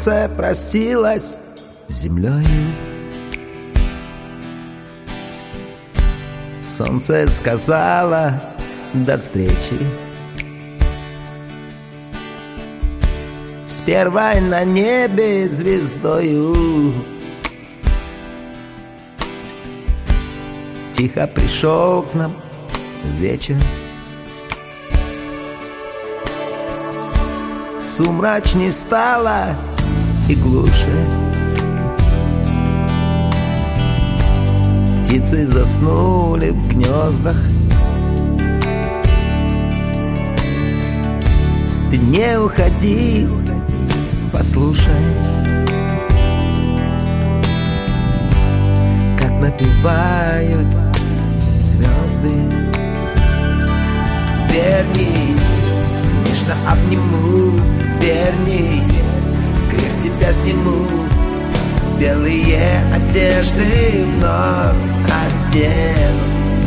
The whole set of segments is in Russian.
солнце простилось с землею. Солнце сказала до встречи. С первой на небе звездою. Тихо пришел к нам вечер. Сумрачней стало и глуше. Птицы заснули в гнездах. Ты не уходи, послушай, как напевают звезды. Вернись, нежно обниму. Вернись, крест тебя сниму. Белые одежды вновь одену.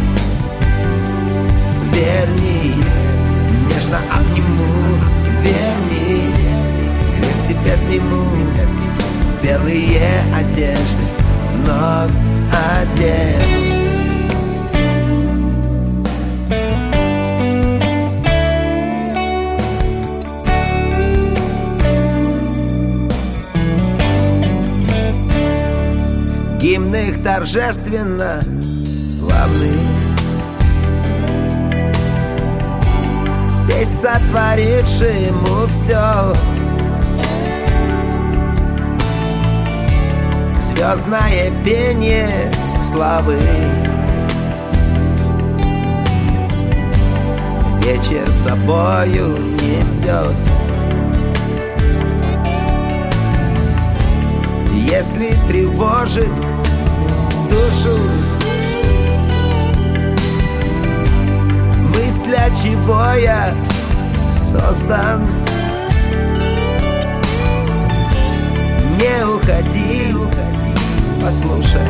Вернись, нежно обниму. Вернись, крест тебя сниму. Белые одежды вновь одену. Гимн их торжественно главный. Песнь, сотворившему все. Звездное пение славы. Вечер с собою несет. Если тревожит душу мысль, для чего я создан, не уходи, послушай.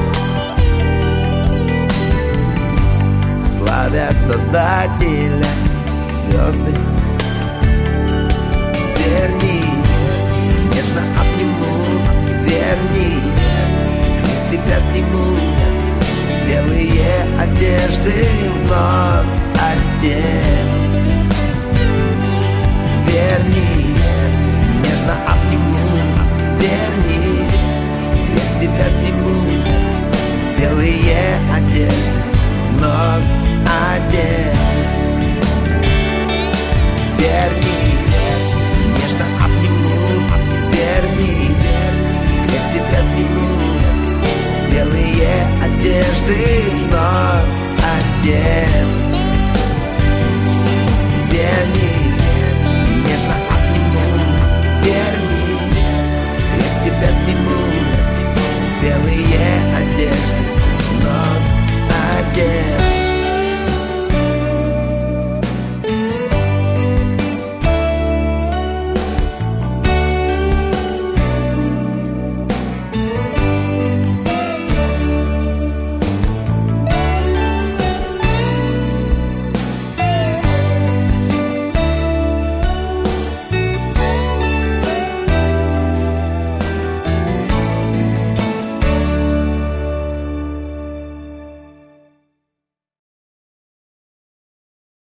Славят Создателя звезды. Вернись, нежно обниму. Вернись, крест тебя сниму. Белые одежды вновь одену. Вернись, нежно обниму. Вернись, крест тебя сниму. Белые одежды вновь одену. Вернись, нежно обниму. Вернись, крест тебя сниму. Белые одежды вновь одену. Вернись.